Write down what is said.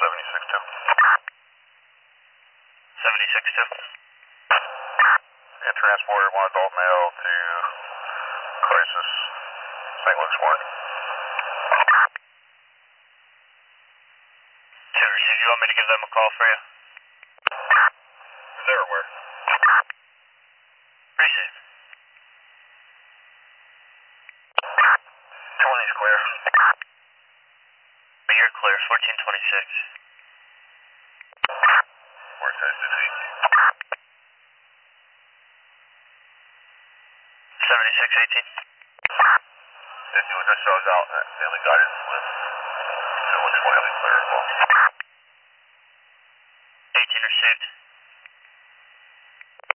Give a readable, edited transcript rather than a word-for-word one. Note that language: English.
76-2. And transported one adult male to crisis, St. Luke's Morning. To receive, you want me to give them a call for you? Is there where? Receive. 20's clear. You're clear, 1426. Where's that defeat? 7618. As soon as I shows out, that daily guidance list. So which one have we clear as well? 18 received.